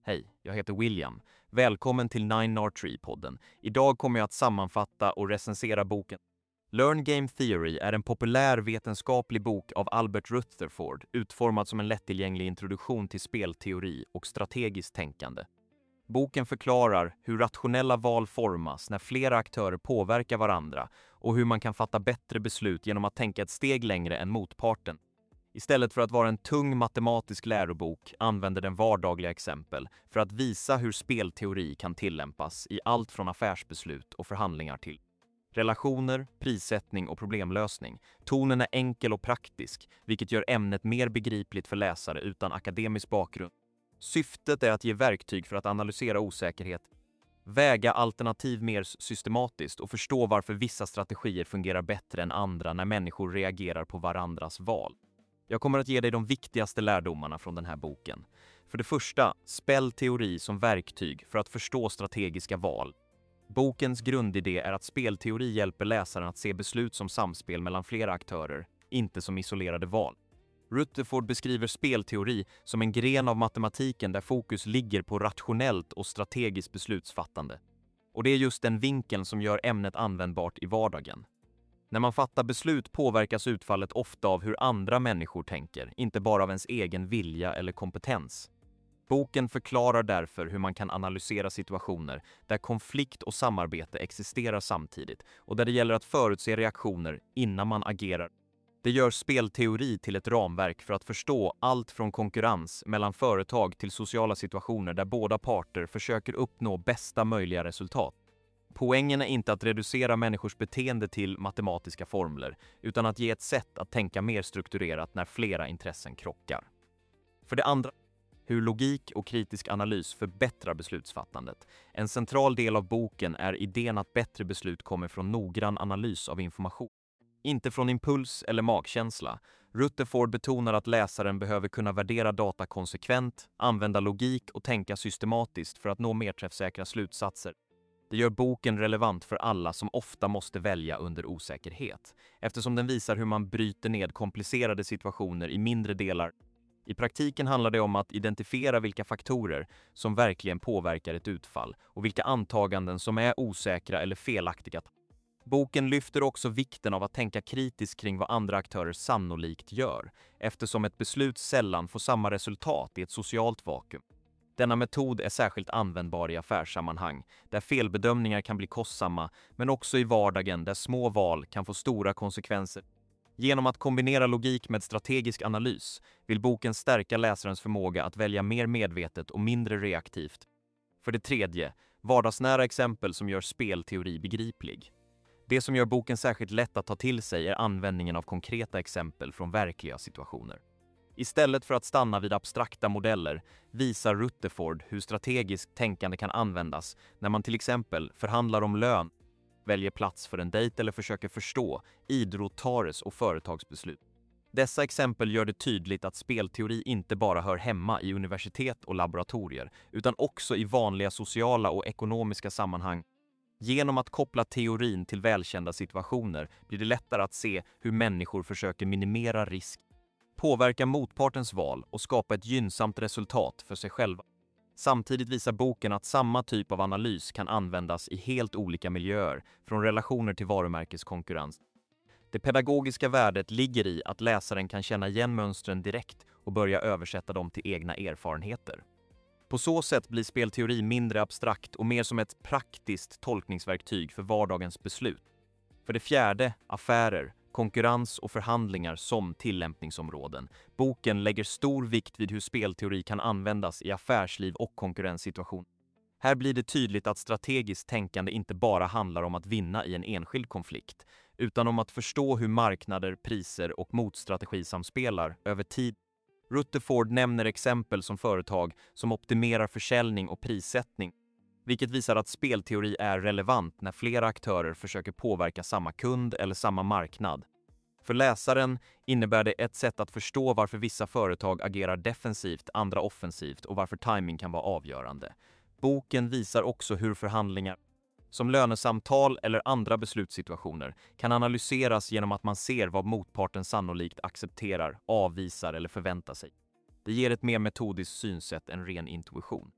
Hej, jag heter William. Välkommen till 9R3-podden. Idag kommer jag att sammanfatta och recensera boken. Learn Game Theory är en populär vetenskaplig bok av Albert Rutherford, utformad som en lättillgänglig introduktion till spelteori och strategiskt tänkande. Boken förklarar hur rationella val formas när flera aktörer påverkar varandra och hur man kan fatta bättre beslut genom att tänka ett steg längre än motparten. Istället för att vara en tung matematisk lärobok använder den vardagliga exempel för att visa hur spelteori kan tillämpas i allt från affärsbeslut och förhandlingar till relationer, prissättning och problemlösning. Tonen är enkel och praktisk, vilket gör ämnet mer begripligt för läsare utan akademisk bakgrund. Syftet är att ge verktyg för att analysera osäkerhet, väga alternativ mer systematiskt och förstå varför vissa strategier fungerar bättre än andra när människor reagerar på varandras val. Jag kommer att ge dig de viktigaste lärdomarna från den här boken. För det första, spelteori som verktyg för att förstå strategiska val. Bokens grundidé är att spelteori hjälper läsaren att se beslut som samspel mellan flera aktörer, inte som isolerade val. Rutherford beskriver spelteori som en gren av matematiken där fokus ligger på rationellt och strategiskt beslutsfattande. Och det är just den vinkeln som gör ämnet användbart i vardagen. När man fattar beslut påverkas utfallet ofta av hur andra människor tänker, inte bara av ens egen vilja eller kompetens. Boken förklarar därför hur man kan analysera situationer där konflikt och samarbete existerar samtidigt och där det gäller att förutse reaktioner innan man agerar. Det gör spelteori till ett ramverk för att förstå allt från konkurrens mellan företag till sociala situationer där båda parter försöker uppnå bästa möjliga resultat. Poängen är inte att reducera människors beteende till matematiska formler, utan att ge ett sätt att tänka mer strukturerat när flera intressen krockar. För det andra, hur logik och kritisk analys förbättrar beslutsfattandet. En central del av boken är idén att bättre beslut kommer från noggrann analys av information. Inte från impuls eller magkänsla. Rutherford betonar att läsaren behöver kunna värdera data konsekvent, använda logik och tänka systematiskt för att nå mer träffsäkra slutsatser. Det gör boken relevant för alla som ofta måste välja under osäkerhet, eftersom den visar hur man bryter ned komplicerade situationer i mindre delar. I praktiken handlar det om att identifiera vilka faktorer som verkligen påverkar ett utfall och vilka antaganden som är osäkra eller felaktiga. Boken lyfter också vikten av att tänka kritiskt kring vad andra aktörer sannolikt gör, eftersom ett beslut sällan får samma resultat i ett socialt vakuum. Denna metod är särskilt användbar i affärssammanhang, där felbedömningar kan bli kostsamma, men också i vardagen där små val kan få stora konsekvenser. Genom att kombinera logik med strategisk analys vill boken stärka läsarens förmåga att välja mer medvetet och mindre reaktivt. För det tredje, vardagsnära exempel som gör spelteori begriplig. Det som gör boken särskilt lätt att ta till sig är användningen av konkreta exempel från verkliga situationer. Istället för att stanna vid abstrakta modeller visar Rutherford hur strategiskt tänkande kan användas när man till exempel förhandlar om lön, väljer plats för en dejt eller försöker förstå idrottares och företagsbeslut. Dessa exempel gör det tydligt att spelteori inte bara hör hemma i universitet och laboratorier, utan också i vanliga sociala och ekonomiska sammanhang. Genom att koppla teorin till välkända situationer blir det lättare att se hur människor försöker minimera risk, påverka motpartens val och skapa ett gynnsamt resultat för sig själva. Samtidigt visar boken att samma typ av analys kan användas i helt olika miljöer, från relationer till varumärkeskonkurrens. Det pedagogiska värdet ligger i att läsaren kan känna igen mönstren direkt och börja översätta dem till egna erfarenheter. På så sätt blir spelteori mindre abstrakt och mer som ett praktiskt tolkningsverktyg för vardagens beslut. För det fjärde, affärer, konkurrens och förhandlingar som tillämpningsområden. Boken lägger stor vikt vid hur spelteori kan användas i affärsliv och konkurrenssituation. Här blir det tydligt att strategiskt tänkande inte bara handlar om att vinna i en enskild konflikt, utan om att förstå hur marknader, priser och motstrategi samspelar över tid. Rutherford nämner exempel som företag som optimerar försäljning och prissättning, vilket visar att spelteori är relevant när flera aktörer försöker påverka samma kund eller samma marknad. För läsaren innebär det ett sätt att förstå varför vissa företag agerar defensivt, andra offensivt och varför timing kan vara avgörande. Boken visar också hur förhandlingar, som lönesamtal eller andra beslutssituationer, kan analyseras genom att man ser vad motparten sannolikt accepterar, avvisar eller förväntar sig. Det ger ett mer metodiskt synsätt än ren intuition.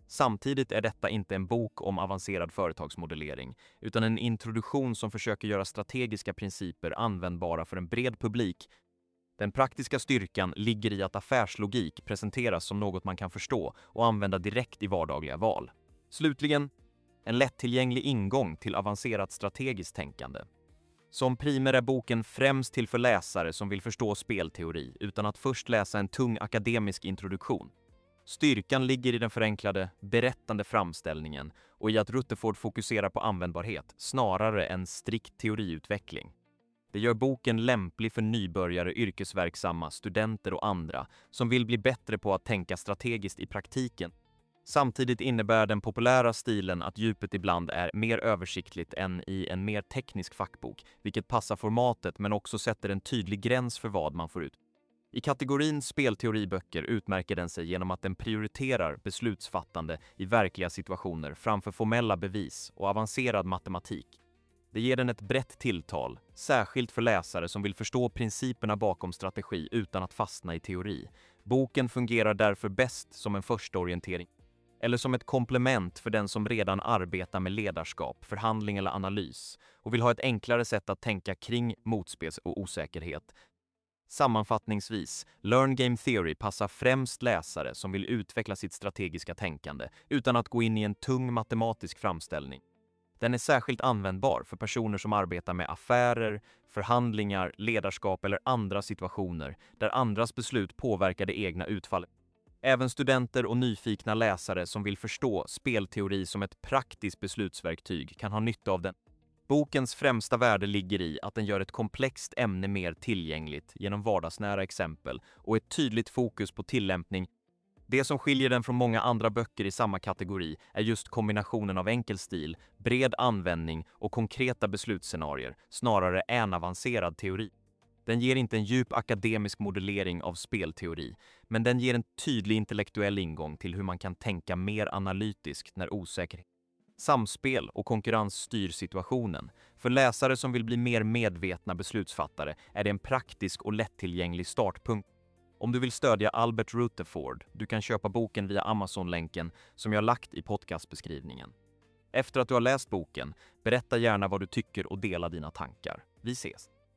Samtidigt är detta inte en bok om avancerad företagsmodellering, utan en introduktion som försöker göra strategiska principer användbara för en bred publik. Den praktiska styrkan ligger i att affärslogik presenteras som något man kan förstå och använda direkt i vardagliga val. Slutligen, en lättillgänglig ingång till avancerat strategiskt tänkande. Som primer är boken främst till för läsare som vill förstå spelteori utan att först läsa en tung akademisk introduktion. Styrkan ligger i den förenklade, berättande framställningen och i att Rutherford fokuserar på användbarhet snarare än strikt teoriutveckling. Det gör boken lämplig för nybörjare, yrkesverksamma, studenter och andra som vill bli bättre på att tänka strategiskt i praktiken. Samtidigt innebär den populära stilen att djupet ibland är mer översiktligt än i en mer teknisk fackbok, vilket passar formatet men också sätter en tydlig gräns för vad man får ut. I kategorin spelteoriböcker utmärker den sig genom att den prioriterar beslutsfattande i verkliga situationer framför formella bevis och avancerad matematik. Det ger den ett brett tilltal, särskilt för läsare som vill förstå principerna bakom strategi utan att fastna i teori. Boken fungerar därför bäst som en första orientering, eller som ett komplement för den som redan arbetar med ledarskap, förhandling eller analys och vill ha ett enklare sätt att tänka kring motspel och osäkerhet. Sammanfattningsvis, Learn Game Theory passar främst läsare som vill utveckla sitt strategiska tänkande utan att gå in i en tung matematisk framställning. Den är särskilt användbar för personer som arbetar med affärer, förhandlingar, ledarskap eller andra situationer där andras beslut påverkar det egna utfallet. Även studenter och nyfikna läsare som vill förstå spelteori som ett praktiskt beslutsverktyg kan ha nytta av den. Bokens främsta värde ligger i att den gör ett komplext ämne mer tillgängligt genom vardagsnära exempel och ett tydligt fokus på tillämpning. Det som skiljer den från många andra böcker i samma kategori är just kombinationen av enkel stil, bred användning och konkreta beslutsscenarier snarare än avancerad teori. Den ger inte en djup akademisk modellering av spelteori, men den ger en tydlig intellektuell ingång till hur man kan tänka mer analytiskt när osäkerhet, samspel och konkurrens styr situationen. För läsare som vill bli mer medvetna beslutsfattare är det en praktisk och lättillgänglig startpunkt. Om du vill stödja Albert Rutherford, du kan köpa boken via Amazon-länken som jag lagt i podcastbeskrivningen. Efter att du har läst boken, berätta gärna vad du tycker och dela dina tankar. Vi ses!